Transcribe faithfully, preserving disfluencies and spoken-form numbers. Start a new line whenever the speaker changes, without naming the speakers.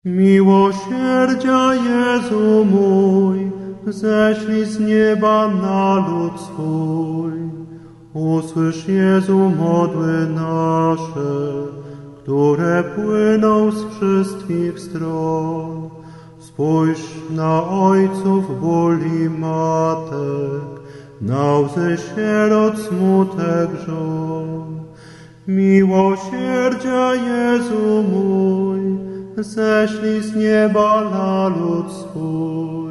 Miłosierdzia Jezu mój, ześlij z nieba na lud swój. Usłysz, Jezu, modły nasze, które płyną z wszystkich stron. Spójrz na ojców ból i matek, na łzy sierot smutek żon. Miłosierdzia Jezu mój, ześlij z nieba na lud swój.